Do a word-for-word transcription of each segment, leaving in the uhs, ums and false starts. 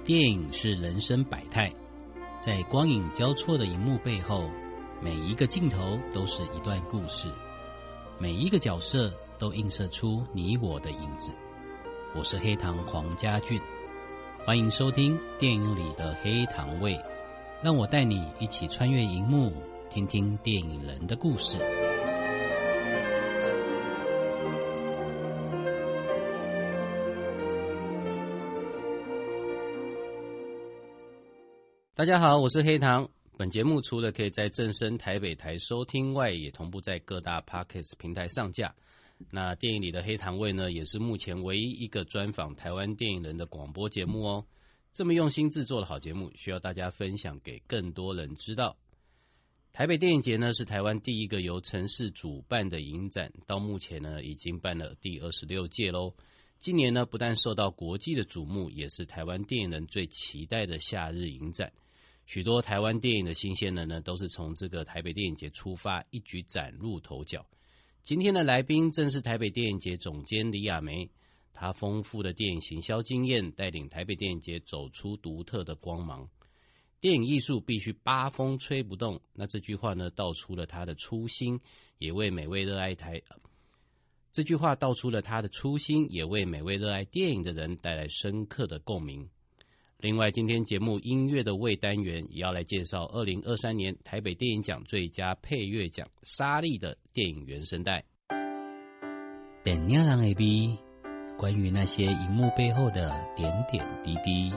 电影是人生百态，在光影交错的荧幕背后，每一个镜头都是一段故事，每一个角色都映射出你我的影子。我是黑糖黄家俊，欢迎收听电影里的黑糖味，让我带你一起穿越荧幕，听听电影人的故事。大家好，我是黑糖。本节目除了可以在正声台北台收听外，也同步在各大 Podcast 平台上架。那电影里的黑糖味呢，也是目前唯一一个专访台湾电影人的广播节目哦。这么用心制作的好节目，需要大家分享给更多人知道。台北电影节呢，是台湾第一个由城市主办的影展，到目前呢，已经办了第二十六届咯。今年呢，不但受到国际的瞩目，也是台湾电影人最期待的夏日影展。许多台湾电影的新鲜人呢，都是从这个台北电影节出发，一举崭露头角。今天的来宾正是台北电影节总监李亚梅，她丰富的电影行销经验，带领台北电影节走出独特的光芒。电影艺术必须八风吹不动，那这句话呢，道出了她的初心，也为每位热爱台。这句话道出了她的初心，也为每位热爱电影的人带来深刻的共鸣。另外，今天节目音乐的味单元也要来介绍二零二三年台北电影奖最佳配乐奖沙莉的电影原声带。电影人的味，关于那些荧幕背后的点点滴滴。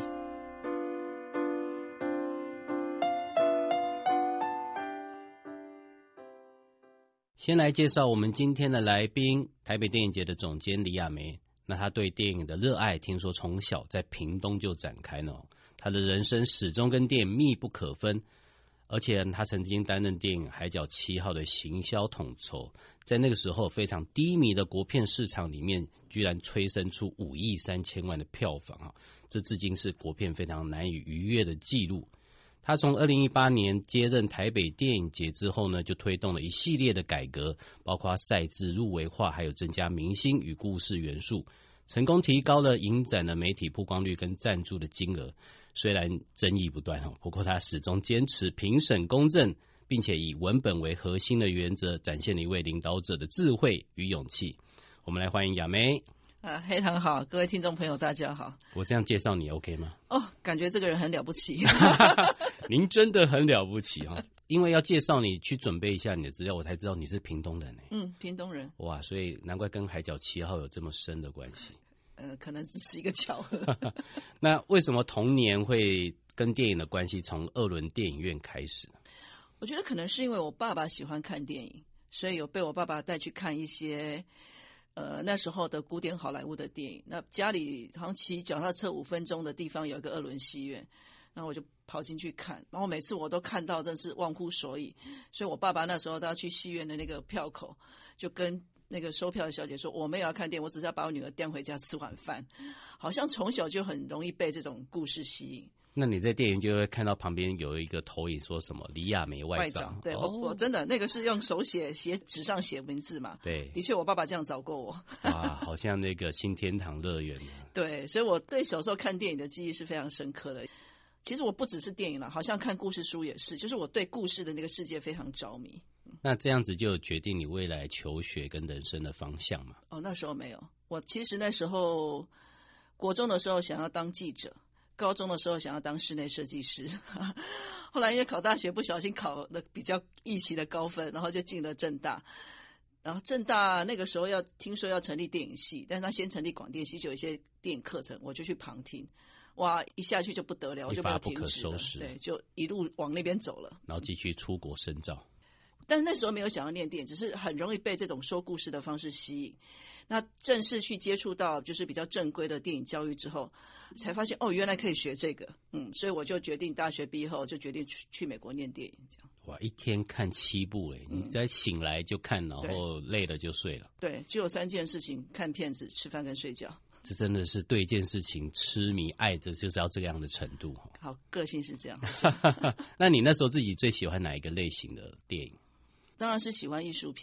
先来介绍我们今天的来宾，台北电影节的总监李亚梅。那他对电影的热爱，听说从小在屏东就展开呢。他的人生始终跟电影密不可分，而且他曾经担任电影《海角七号》的行销统筹，在那个时候非常低迷的国片市场里面，居然催生出五亿三千万的票房啊！这至今是国片非常难以逾越的纪录。他从二零一八年接任台北电影节之后呢，就推动了一系列的改革，包括赛制入围化，还有增加明星与故事元素，成功提高了影展的媒体曝光率跟赞助的金额。虽然争议不断，不过他始终坚持评审公正，并且以文本为核心的原则，展现了一位领导者的智慧与勇气。我们来欢迎亚梅。 啊，黑糖好，各位听众朋友大家好。 我这样介绍你 OK 吗？ 哦，感觉这个人很了不起。 您真的很了不起啊！因为要介绍你，去准备一下你的资料，我才知道你是屏东人欸。 嗯，屏东人。 哇，所以难怪跟海角七号有这么深的关系。 呃，可能只是一个巧合。 那为什么童年会跟电影的关系从二轮电影院开始呢？ 我觉得可能是因为我爸爸喜欢看电影，所以有被我爸爸带去看一些呃那时候的古典好莱坞的电影。那家里好像骑脚踏车五分钟的地方有一个二轮戏院，然后我就跑进去看，然后每次我都看到真是忘乎所以。所以我爸爸那时候都要去戏院的那个票口，就跟那个收票的小姐说，我没有要看电影，我只是要把我女儿带回家吃晚饭。好像从小就很容易被这种故事吸引。 那你在电影就会看到旁边有一个投影，说什么李亚梅外长。 对、 哦、 我, 我真的那个是用手写写纸上写文字嘛。 对， 的确我爸爸这样找过我。 哇，好像那个新天堂乐园。 对，所以我对小时候看电影的记忆是非常深刻的。其实我不只是电影了，好像看故事书也是，就是我对故事的那个世界非常着迷。 那这样子就决定你未来求学跟人生的方向嘛？ 哦，那时候没有。我其实那时候国中的时候想要当记者，高中的时候想要当室内设计师。后来因为考大学不小心考了比较预期的高分，然后就进了政大。然后政大那个时候要听说要成立电影系，但是他先成立广电系，就有一些电影课程，我就去旁听。哇，一下去就不得了，我就没有停止了。对，就一路往那边走了， 然后继续出国深造。 但是那时候没有想要念电影，只是很容易被这种说故事的方式吸引。那正式去接触到就是比较正规的电影教育之后，才发现哦，原来可以学这个。嗯，所以我就决定大学毕业后就决定去去美国念电影。这样哇，一天看七部哎、欸，你再醒来就看，然后累了就睡了。 对，只有三件事情：看片子、吃饭跟睡觉。 这真的是对一件事情痴迷爱的就是要这样的程度。 好，个性是这样。 那你那时候自己最喜欢哪一个类型的电影？ 当然是喜欢艺术片。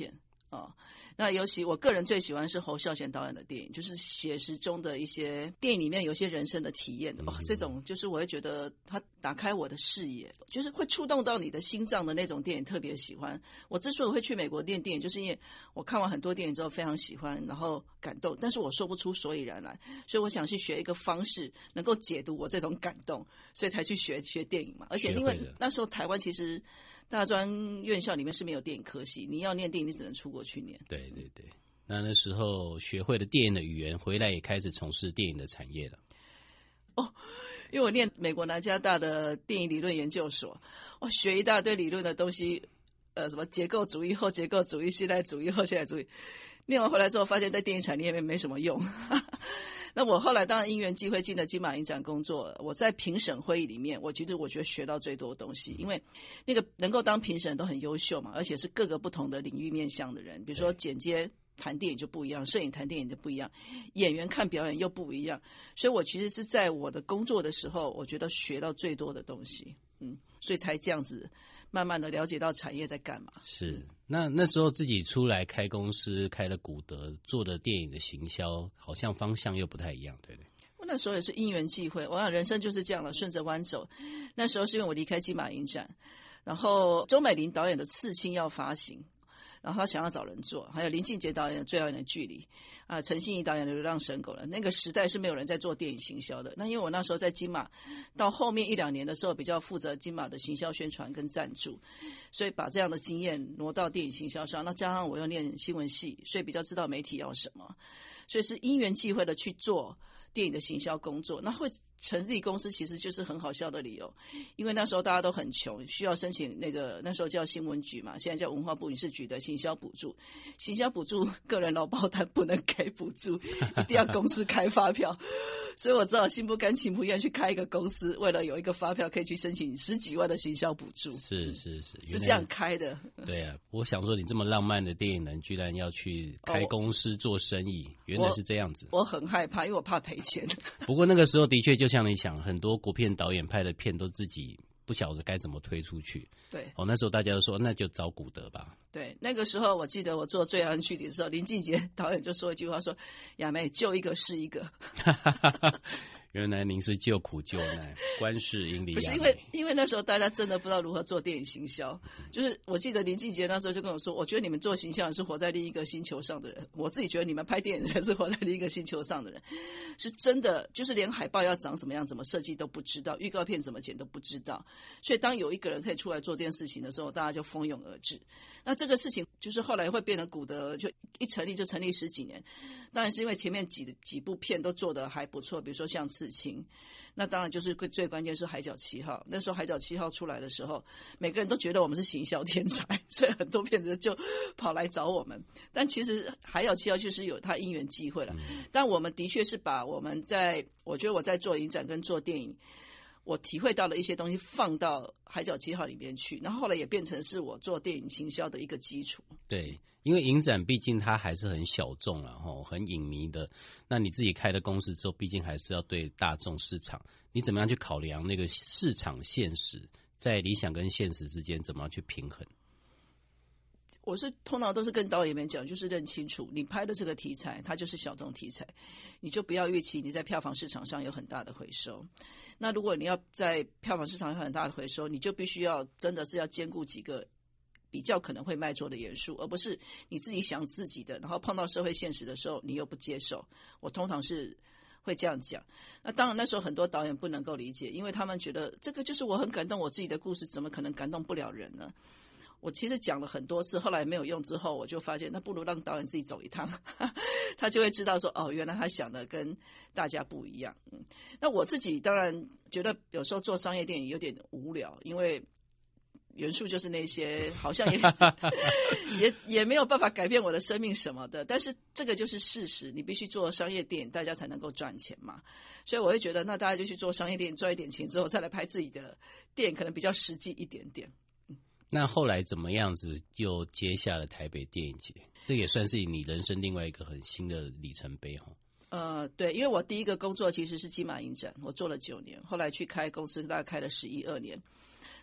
哦，那尤其我个人最喜欢是侯孝贤导演的电影，就是写实中的一些电影里面有些人生的体验的、哦、这种就是我会觉得他打开我的视野，就是会触动到你的心脏的那种电影特别喜欢。我之所以会去美国练电影，就是因为我看完很多电影之后非常喜欢，然后感动，但是我说不出所以然来，所以我想去学一个方式能够解读我这种感动，所以才去学学电影嘛。而且因为那时候台湾其实大专院校里面是没有电影科系，你要念电影你只能出国去念。 对对对，那那时候学会了电影的语言，回来也开始从事电影的产业了。 哦，因为我念美国南加大的电影理论研究所，我学一大堆理论的东西，呃，什么结构主义、后结构主义、现代主义、后现代主义，念完回来之后发现在电影产业里面没什么用。那我后来当然因缘际会进了金马影展工作，我在评审会议里面，我觉得我觉得学到最多的东西，因为那个能够当评审都很优秀嘛，而且是各个不同的领域面向的人，比如说剪接谈电影就不一样，摄影谈电影就不一样，演员看表演又不一样，所以我其实是在我的工作的时候，我觉得学到最多的东西，嗯，所以才这样子慢慢的了解到产业在干嘛。 是，那那时候自己出来开公司，开了古德，做的电影的行销，好像方向又不太一样，对不对？ 我那时候也是因缘际会，我想人生就是这样了，顺着弯走。那时候是因为我离开金马影展，然后周美玲导演的《刺青》要发行，然后他想要找人做，还有林靖杰导演的《最遥远的距离》啊，陈信怡导演的《流浪神狗》了。那个时代是没有人在做电影行销的。那因为我那时候在金马，到后面一两年的时候，比较负责金马的行销宣传跟赞助，所以把这样的经验挪到电影行销上。那加上我又念新闻系，所以比较知道媒体要什么，所以是因缘际会的去做电影的行销工作。那会成立公司其实就是很好笑的理由，因为那时候大家都很穷，需要申请那个那时候叫新闻局嘛，现在叫文化部影视局的行销补助。行销补助个人劳保单不能给补助，一定要公司开发票。所以我知道心不甘情不愿去开一个公司，为了有一个发票可以去申请十几万的行销补助。 是是是， 是这样开的。 对啊，我想说你这么浪漫的电影人，居然要去开公司做生意，哦、原来是这样子。 我, 我很害怕，因为我怕赔钱。 不过那个时候的确就像你想，很多国片导演拍的片都自己不晓得该怎么推出去。 对， 哦，那时候大家都说那就找古德吧。 对，那个时候我记得我做《最遥远距离》的时候，林靖杰导演就说一句话说：“亚梅救一个是一个。” 原来您是救苦救难，观世音离亚梅。 不是因为，因为那时候大家真的不知道如何做电影行销。就是我记得林靖杰那时候就跟我说：“我觉得你们做行销是活在另一个星球上的人，我自己觉得你们拍电影才是活在另一个星球上的人。”是真的，就是连海报要长什么样、怎么设计都不知道，预告片怎么剪都不知道。所以当有一个人可以出来做这件事情的时候，大家就蜂拥而至。那这个事情就是后来会变成古德，就一成立就成立十几年。当然是因为前面几几部片都做得还不错，比如说像《刺青》，那当然就是最关键是《海角七号》。那时候《海角七号》出来的时候，每个人都觉得我们是行销天才，所以很多片子就跑来找我们。但其实《海角七号》就是有它因缘际会了，但我们的确是把我们在，我觉得我在做影展跟做电影，我体会到了一些东西放到《海角七号》里面去，然后后来也变成是我做电影行销的一个基础。 对，因为影展毕竟它还是很小众啦，很影迷的。那你自己开了公司之后，毕竟还是要对大众市场，你怎么样去考量那个市场现实，在理想跟现实之间怎么样去平衡？ 我是通常都是跟导演们讲，就是认清楚你拍的这个题材它就是小众题材，你就不要预期你在票房市场上有很大的回收。那如果你要在票房市场有很大的回收，你就必须要真的是要兼顾几个比较可能会卖座的元素，而不是你自己想自己的，然后碰到社会现实的时候你又不接受。我通常是会这样讲。那当然那时候很多导演不能够理解，因为他们觉得这个就是我很感动我自己的故事，怎么可能感动不了人呢？我其实讲了很多次，后来没有用之后，我就发现那不如让导演自己走一趟，他就会知道说哦，原来他想的跟大家不一样。嗯，那我自己当然觉得有时候做商业电影有点无聊，因为元素就是那些，好像也也也没有办法改变我的生命什么的。但是这个就是事实，你必须做商业电影，大家才能够赚钱嘛。所以我会觉得，那大家就去做商业电影，赚一点钱之后，再来拍自己的电影，可能比较实际一点点。 那后来怎么样子又接下了台北电影节？这也算是你人生另外一个很新的里程碑哈。 呃，对，因为我第一个工作其实是金马影展，我做了九年，后来去开公司，大概开了十一二年。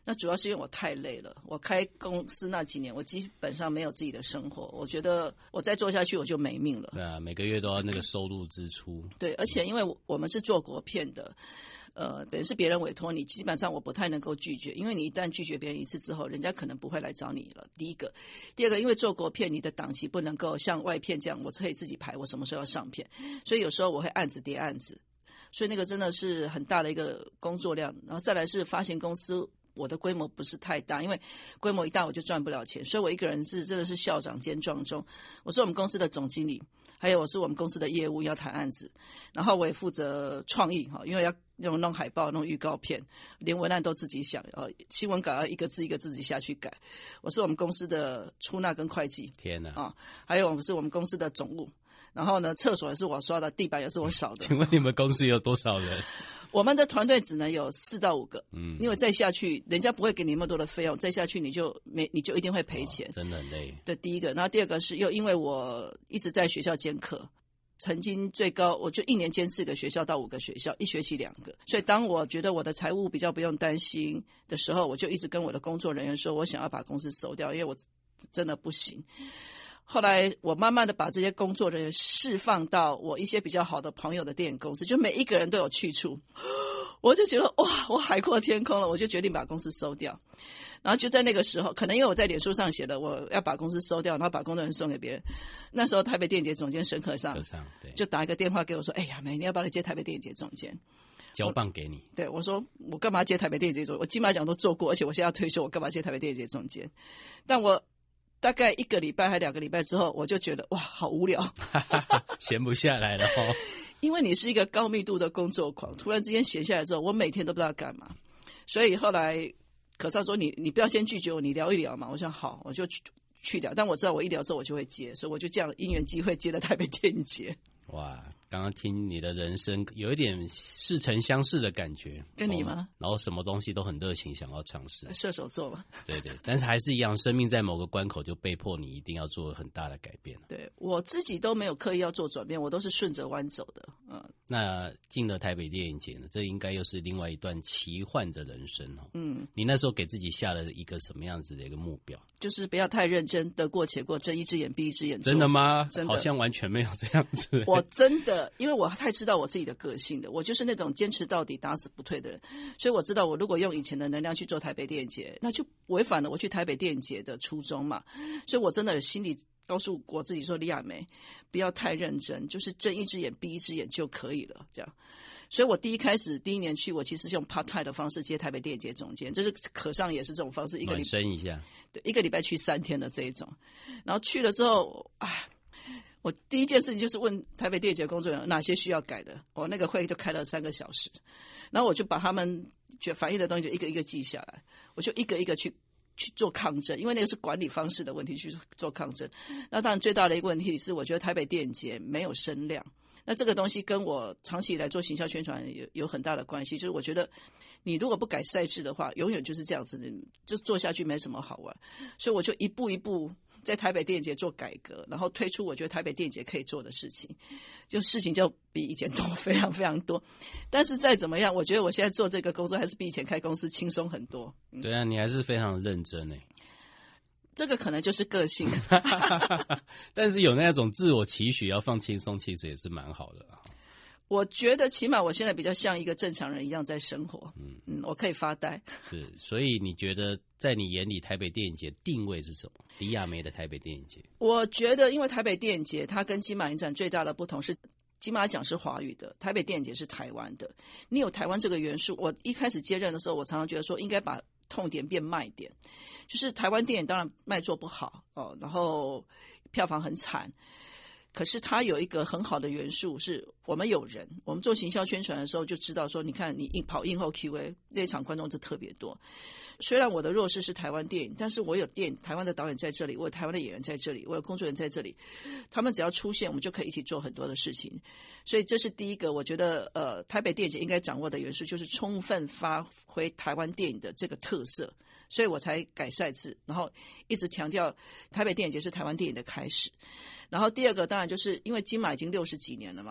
那主要是因为我太累了，我开公司那几年，我基本上没有自己的生活，我觉得我再做下去我就没命了。 对啊，每个月都要那个收入支出。 对，而且因为我们是做国片的，呃，等于是别人委托你，基本上我不太能够拒绝，因为你一旦拒绝别人一次之后，人家可能不会来找你了。第一个，第二个，因为做国片，你的档期不能够像外片这样，我可以自己排，我什么时候要上片，所以有时候我会案子叠案子，所以那个真的是很大的一个工作量。然后再来是发行公司。我的规模不是太大，因为规模一大我就赚不了钱，所以我一个人是真的是校长兼撞钟。我是我们公司的总经理，还有我是我们公司的业务要谈案子，然后我也负责创意哈，因为要用弄海报、弄预告片，连文案都自己想，呃，新闻稿要一个字一个字自己下去改。我是我们公司的出纳跟会计， 天哪啊，还有我们是我们公司的总务，然后呢，厕所也是我刷的，地板也是我扫的。 请问你们公司有多少人？ 我们的团队只能有四到五个， 嗯， 因为再下去，人家不会给你那么多的费用，再下去你就没，你就一定会赔钱， 哦，真的很累。 对，第一个，然后第二个是又因为我一直在学校兼课，曾经最高我就一年兼四个学校到五个学校，一学期两个，所以当我觉得我的财务比较不用担心的时候，我就一直跟我的工作人员说，我想要把公司收掉，因为我真的不行。后来我慢慢的把这些工作人员释放到我一些比较好的朋友的电影公司，就每一个人都有去处，我就觉得哇，我海阔天空了，我就决定把公司收掉。然后就在那个时候，可能因为我在脸书上写了我要把公司收掉，然后把工作人员送给别人，那时候台北电影节总监沈可尚就打一个电话给我说，哎呀妹，你要不要来接台北电影节总监， 交棒给你。 对，我说我干嘛接台北电影节总监，我金马奖都做过，而且我现在要退休，我干嘛接台北电影节总监。但我大概一个礼拜还两个礼拜之后，我就觉得哇，好无聊， 闲不下来了哦。 因为你是一个高密度的工作狂，突然之间闲下来之后，我每天都不知道干嘛，所以后来可尚说你你不要先拒绝我，你聊一聊嘛。我说好，我就去去聊，但我知道我一聊之后我就会接，所以我就这样因缘机会接了台北电影节。 哇，刚刚听你的人生有一点似曾相识的感觉， 跟你吗？ 哦，然后什么东西都很热情，想要尝试。 射手座嘛， 对对，但是还是一样，生命在某个关口就被迫你一定要做很大的改变。 对，我自己都没有刻意要做转变，我都是顺着弯走的。嗯， 那进了台北电影节呢，这应该又是另外一段奇幻的人生哦。 嗯， 你那时候给自己下了一个什么样子的一个目标？ 就是不要太认真，得过且过，睁一只眼闭一只眼。 真的吗？ 真的， 好像完全没有这样子。 我真的，因为我太知道我自己的个性的，我就是那种坚持到底、打死不退的人，所以我知道我如果用以前的能量去做台北电影节，那就违反了我去台北电影节的初衷嘛。所以我真的心里告诉我自己说，李亚梅不要太认真，就是睁一只眼闭一只眼就可以了，这样。所以我第一开始第一年去，我其实是用 part time 的方式接台北电影节总监，就是可上也是这种方式，一个礼拜暖身一下， 对，一个礼拜去三天的这一种。然后去了之后，哎，我第一件事情就是问台北电影节工作人员哪些需要改的，我那个会就开了三个小时，然后我就把他们觉反映的东西就一个一个记下来，我就一个一个去去做抗争，因为那个是管理方式的问题，去做抗争。那当然最大的一个问题是，我觉得台北电影节没有声量。那这个东西跟我长期以来做行销宣传有有很大的关系，就是我觉得你如果不改赛制的话，永远就是这样子的，就做下去没什么好玩。所以我就一步一步在台北电影节做改革，然后推出我觉得台北电影节可以做的事情，就事情就比以前多非常非常多。但是再怎么样，我觉得我现在做这个工作还是比以前开公司轻松很多。 嗯、对啊，你还是非常认真诶。 这个可能就是个性， 但是有那种自我期许要放轻松，其实也是蛮好的。 我觉得起码我现在比较像一个正常人一样在生活，嗯嗯，我可以发呆。 是，所以你觉得在你眼里台北电影节定位是什么？李亚梅的台北电影节， 我觉得因为台北电影节它跟金马影展最大的不同是，金马奖是华语的，台北电影节是台湾的。你有台湾这个元素，我一开始接任的时候，我常常觉得说应该把痛点变卖点，就是台湾电影当然卖座不好哦，然后票房很惨，可是它有一个很好的元素，是我们有人，我们做行销宣传的时候就知道说，你看你跑映后 Q A 那场观众就特别多。虽然我的弱势是台湾电影，但是我有电影台湾的导演在这里，我有台湾的演员在这里，我有工作人员在这里，他们只要出现，我们就可以一起做很多的事情。所以这是第一个，我觉得呃，台北电影节应该掌握的元素，就是充分发挥台湾电影的这个特色，所以我才改赛制，然后一直强调台北电影节是台湾电影的开始。然后第二个当然就是因为金马已经六十几年了嘛，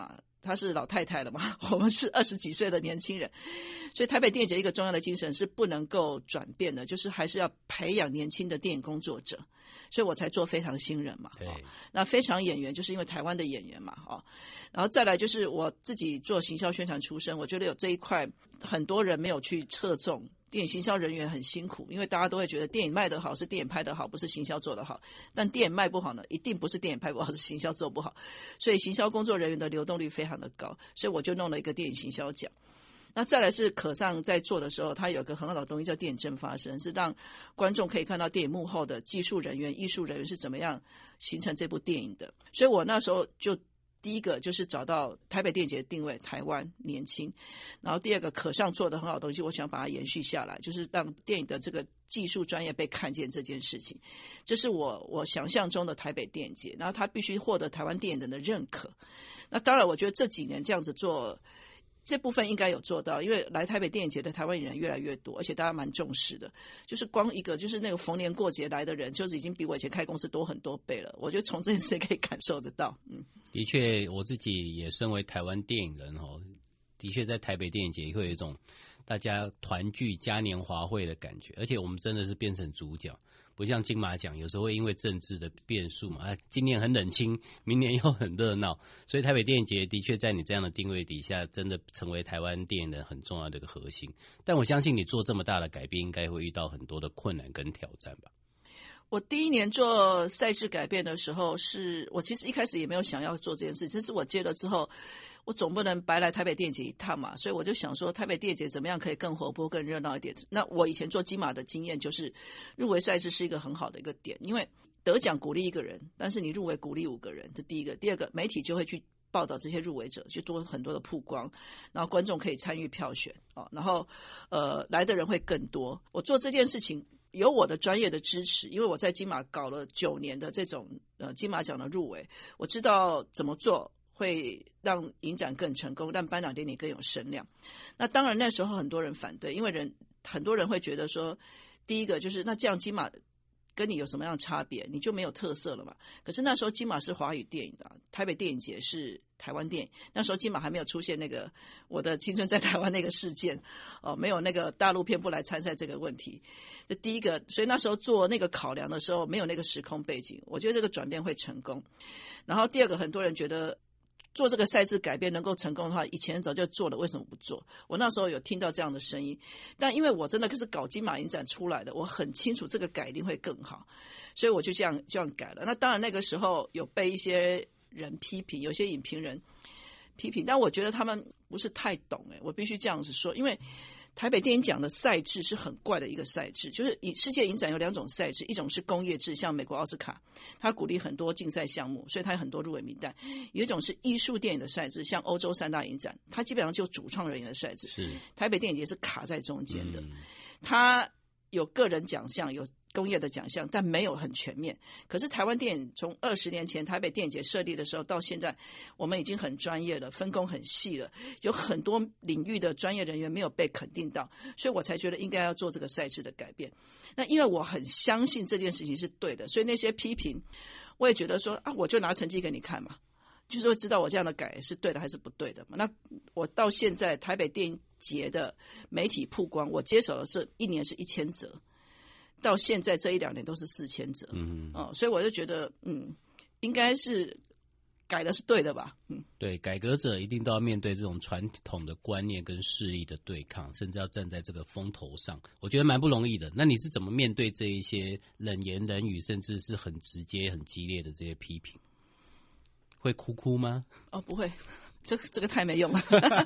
她是老太太了嘛，我们是二十几岁的年轻人，所以台北电影节一个重要的精神是不能够转变的，就是还是要培养年轻的电影工作者，所以我才做非常新人嘛。 对， 哦，那非常演员就是因为台湾的演员嘛，哦，然后再来就是我自己做行销宣传出身，我觉得有这一块很多人没有去侧重。电影行销人员很辛苦，因为大家都会觉得电影卖得好是电影拍得好，不是行销做得好。但电影卖不好呢，一定不是电影拍不好，是行销做不好。所以行销工作人员的流动率非常的高，所以我就弄了一个电影行销奖。那再来是可上在做的时候，他有个很好的东西叫电影真发生，是让观众可以看到电影幕后的技术人员、艺术人员是怎么样形成这部电影的。所以我那时候就第一个就是找到台北电影节的定位，台湾年轻，然后第二个可上做的很好的东西，我想把它延续下来，就是让电影的这个技术专业被看见这件事情，这是我我想象中的台北电影节，然后它必须获得台湾电影人的认可。那当然我觉得这几年这样子做这部分应该有做到，因为来台北电影节的台湾人越来越多，而且大家蛮重视的。就是光一个就是那个逢年过节来的人，就是已经比我以前开公司多很多倍了。我觉得从这件事可以感受得到。嗯， 的确，我自己也身为台湾电影人哦，的确在台北电影节会有一种大家团聚嘉年华会的感觉，而且我们真的是变成主角。不像金马奖，有时候会因为政治的变数嘛，啊，今年很冷清，明年又很热闹，所以台北电影节的确在你这样的定位底下，真的成为台湾电影人很重要的一个核心。但我相信你做这么大的改变，应该会遇到很多的困难跟挑战吧？ 我第一年做赛制改变的时候是，是我其实一开始也没有想要做这件事，这是我接了之后。我总不能白来台北电影节一趟嘛，所以我就想说台北电影节怎么样可以更活泼更热闹一点。那我以前做金马的经验就是入围赛制是一个很好的一个点，因为得奖鼓励一个人，但是你入围鼓励五个人，这第一个。第二个，媒体就会去报道这些入围者，就多很多的曝光，然后观众可以参与票选，哦，然后呃来的人会更多。我做这件事情有我的专业的支持，因为我在金马搞了九年的这种呃金马奖的入围，我知道怎么做会让影展更成功，让颁奖典礼更有声量。那当然那时候很多人反对，因为人很多人会觉得说，第一个就是那这样金马跟你有什么样的差别？你就没有特色了嘛。可是那时候金马是华语电影的，台北电影节是台湾电影，那时候金马还没有出现那个我的青春在台湾那个事件，哦，没有那个大陆片不来参赛这个问题。这第一个，所以那时候做那个考量的时候，没有那个时空背景，我觉得这个转变会成功。然后第二个，很多人觉得做这个赛制改变能够成功的话，以前早就做了，为什么不做？我那时候有听到这样的声音，但因为我真的是搞金马影展出来的，我很清楚这个改一定会更好，所以我就这样这样改了。那当然那个时候有被一些人批评，有些影评人批评，但我觉得他们不是太懂，欸，我必须这样子说，因为台北电影奖的赛制是很怪的一个赛制，就是以世界影展有两种赛制，一种是工业制，像美国奥斯卡，它鼓励很多竞赛项目，所以它有很多入围名单；有一种是艺术电影的赛制，像欧洲三大影展，它基本上就主创人员的赛制。 是台北电影节是卡在中间的， 嗯， 它有个人奖项，有工业的奖项，但没有很全面。可是台湾电影从二十年前台北电影节设立的时候到现在，我们已经很专业了，分工很细了，有很多领域的专业人员没有被肯定到，所以我才觉得应该要做这个赛制的改变。那因为我很相信这件事情是对的，所以那些批评我也觉得说啊，我就拿成绩给你看嘛，就是会知道我这样的改是对的还是不对的嘛。那我到现在台北电影节的媒体曝光，我接手的是一年是一千则，到现在这一两年都是四千则，嗯，哦，所以我就觉得，嗯，应该是改的是对的吧，嗯， 对，改革者一定都要面对这种传统的观念跟势力的对抗，甚至要站在这个风头上，我觉得蛮不容易的。那你是怎么面对这一些冷言冷语，甚至是很直接、很激烈的这些批评？会哭哭吗？ 哦，不会，这个这个太没用了。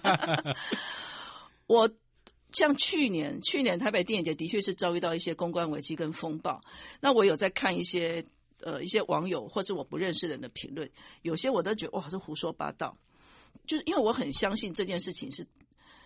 我。像去年，去年台北电影节的确是遭遇到一些公关危机跟风暴。那我有在看一些呃一些网友或者我不认识的人的评论，有些我都觉得哇，这胡说八道。就是因为我很相信这件事情是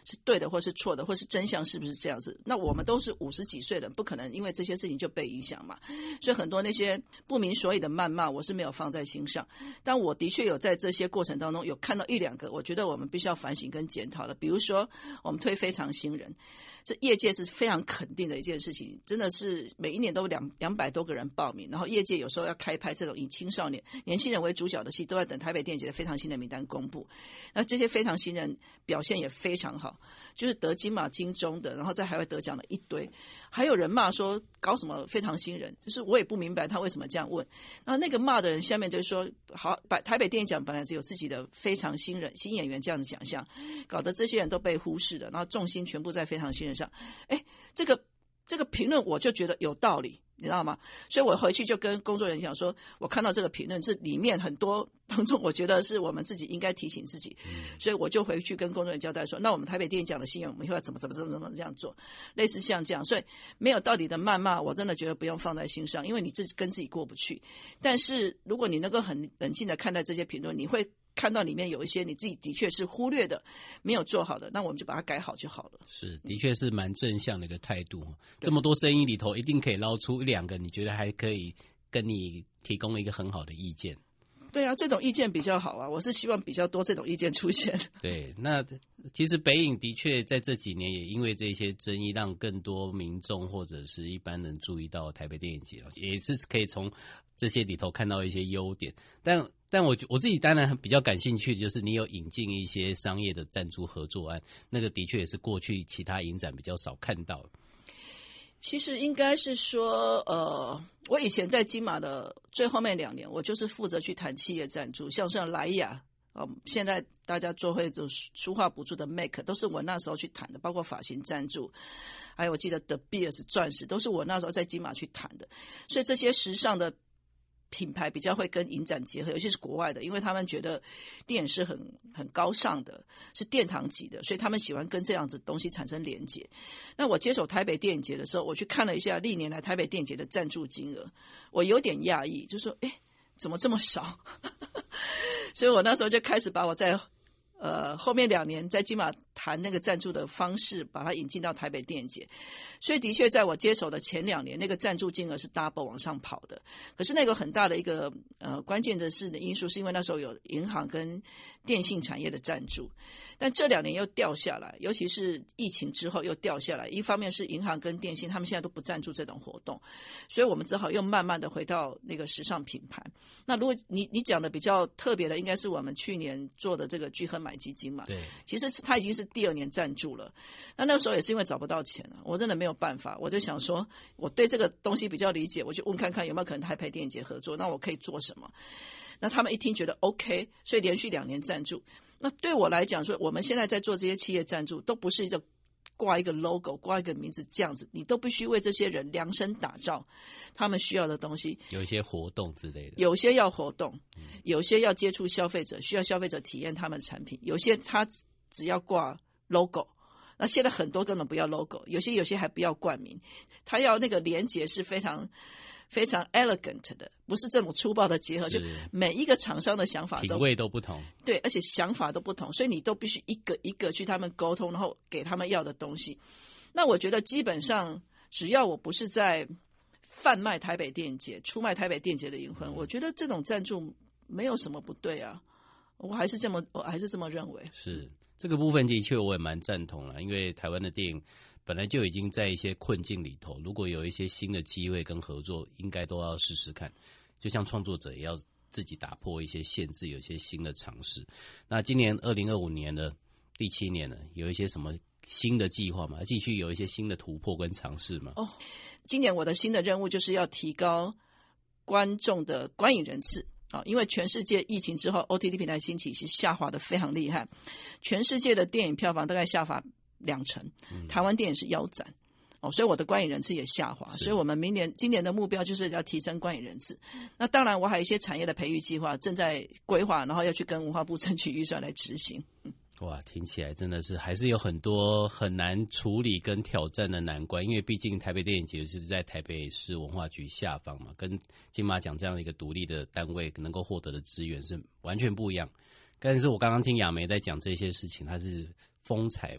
是对的或是错的，或是真相是不是这样子。那我们都是五十几岁的，不可能因为这些事情就被影响嘛。所以很多那些不明所以的谩骂我是没有放在心上，但我的确有在这些过程当中有看到一两个我觉得我们必须要反省跟检讨的。比如说我们推非常新人，这业界是非常肯定的一件事情，真的是每一年都两两百多个人报名，然后业界有时候要开拍这种以青少年年轻人为主角的戏，都要等台北电影节的非常新人名单公布。那这些非常新人表现也非常好，就是得金马金钟的，然后在海外得奖的一堆。还有人骂说搞什么非常新人，就是我也不明白他为什么这样问。那那个骂的人下面就是说，好，台北电影奖本来只有自己的非常新人新演员这样的奖项，搞得这些人都被忽视了，然后重心全部在非常新人上。哎，这个这个评论我就觉得有道理，你知道吗？所以我回去就跟工作人员讲说，我看到这个评论是里面很多当中，我觉得是我们自己应该提醒自己，所以我就回去跟工作人员交代说，那我们台北电影奖的新人，我们以后要怎么怎么怎么怎么这样做，类似像这样。所以没有道理的谩骂，我真的觉得不用放在心上，因为你自己跟自己过不去。但是如果你能够很冷静的看待这些评论，你会看到里面有一些你自己的确是忽略的，没有做好的，那我们就把它改好就好了。 是，的确是蛮正向的一个态度。这么多声音里头，一定可以捞出一两个你觉得还可以跟你提供一个很好的意见。 对啊，这种意见比较好啊，我是希望比较多这种意见出现。 对，那其实北影的确在这几年也因为这些争议，让更多民众或者是一般人注意到台北电影节，也是可以从这些里头看到一些优点。但但我我自己当然比较感兴趣的就是你有引进一些商业的赞助合作案，那个的确也是过去其他影展比较少看到的。 其实应该是说，呃，我以前在金马的最后面两年，我就是负责去谈企业赞助，像像莱雅，呃，现在大家做会的书画补助的 Make 都是我那时候去谈的，包括发型赞助，还有我记得 The Beers 钻石都是我那时候在金马去谈的，所以这些时尚的品牌比较会跟影展结合，尤其是国外的，因为他们觉得电影是很很高尚的，是殿堂级的，所以他们喜欢跟这样子东西产生连结。那我接手台北电影节的时候，我去看了一下历年来台北电影节的赞助金额，我有点讶异，就说哎，怎么这么少？所以我那时候就开始把我在呃后面两年在金马谈那个赞助的方式，把它引进到台北电影节。所以的确在我接手的前两年，那个赞助金额是 double 往上跑的。可是那个很大的一个呃关键的是的因素，是因为那时候有银行跟电信产业的赞助，但这两年又掉下来，尤其是疫情之后又掉下来。一方面是银行跟电信他们现在都不赞助这种活动，所以我们只好又慢慢的回到那个时尚品牌。那如果你你讲的比较特别的，应该是我们去年做的这个钜亨买基金嘛。 对， 其实它已经是第二年赞助了。那那个时候也是因为找不到钱了，我真的没有办法，我就想说我对这个东西比较理解，我就问看看有没有可能台北电影节合作，那我可以做什么。那他们一听觉得 OK， 所以连续两年赞助。那对我来讲说，我们现在在做这些企业赞助都不是一个挂一个 logo 挂一个名字这样子，你都必须为这些人量身打造他们需要的东西， 有一些活动之类的， 有些要活动，有些要接触消费者，需要消费者体验他们的产品，有些他只要挂 logo， 那现在很多根本不要 logo， 有些有些还不要冠名，他要那个连结是非常非常 elegant 的，不是这种粗暴的结合，就每一个厂商的想法都品味都不同， 对，而且想法都不同，所以你都必须一个一个去他们沟通，然后给他们要的东西。那我觉得基本上只要我不是在贩卖台北电影节、出卖台北电影节的银魂，我觉得这种赞助没有什么不对啊，我还是这么我还是这么认为。 是这个部分的确我也蛮赞同了，因为台湾的电影本来就已经在一些困境里头，如果有一些新的机会跟合作，应该都要试试看。就像创作者也要自己打破一些限制，有一些新的尝试。那今年二零二五年的第七年了，有一些什么新的计划吗？继续有一些新的突破跟尝试吗？ 哦，今年我的新的任务就是要提高观众的观影人次。因为全世界疫情之后 O T T 平台兴起是下滑的非常厉害，全世界的电影票房大概下滑两成，台湾电影是腰斩，哦，所以我的观影人次也下滑，所以我们明年今年的目标就是要提升观影人次。那当然我还有一些产业的培育计划正在规划，然后要去跟文化部争取预算来执行。嗯哇，听起来真的是还是有很多很难处理跟挑战的难关，因为毕竟台北电影节就是在台北市文化局下方嘛，跟金马奖这样的一个独立的单位能够获得的资源是完全不一样。但是我刚刚听亚梅在讲这些事情，它是风采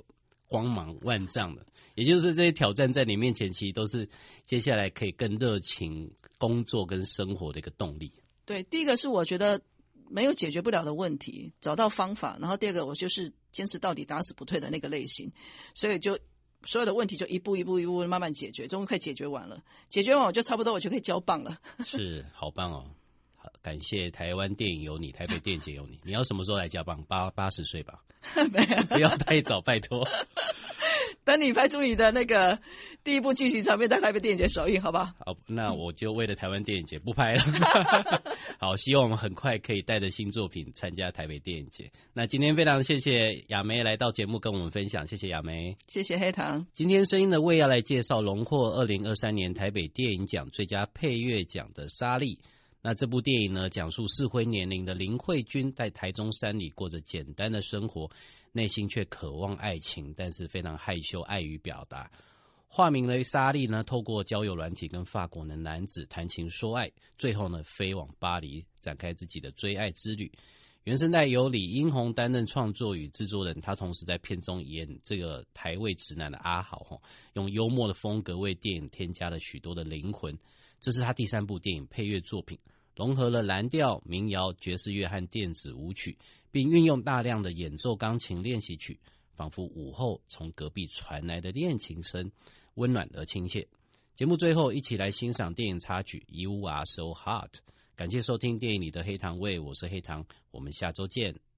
光芒万丈的。也就是这些挑战在你面前，其实都是接下来可以更热情工作跟生活的一个动力。 对，第一个是我觉得没有解决不了的问题，找到方法，然后第二个我就是坚持到底打死不退的那个类型，所以就所有的问题就一步一步一步慢慢解决，终于可以解决完了。解决完我就差不多我就可以交棒了。 是，好棒哦！感谢台湾电影有你，台北电影节有你。你要什么时候来交棒？八八十岁吧，不要太早，拜托。 等你拍出你的那个第一部剧情长片，在台北电影节首映，好不好？ 好，那我就为了台湾电影节不拍了。好，希望我们很快可以带着新作品参加台北电影节。那今天非常谢谢亚梅来到节目跟我们分享，谢谢亚梅， 谢谢黑糖。 今天声音的胃要来介绍荣获二零二三年台北电影奖最佳配乐奖的莎莉。那这部电影呢，讲述适婚年龄的林慧君在台中山里过着简单的生活，内心却渴望爱情，但是非常害羞，碍于表达。化名为莎莉呢，透过交友软体跟法国的男子谈情说爱，最后呢飞往巴黎，展开自己的追爱之旅。原声带由李英宏担任创作与制作人，他同时在片中演这个台味直男的阿豪，用幽默的风格为电影添加了许多的灵魂。这是他第三部电影配乐作品，融合了蓝调、民谣、爵士乐和电子舞曲，并运用大量的演奏钢琴练习曲，仿佛午后从隔壁传来的恋情声，温暖而亲切。节目最后，一起来欣赏电影插曲 You Are So Hot。感谢收听电影里的黑糖味，我是黑糖，我们下周见。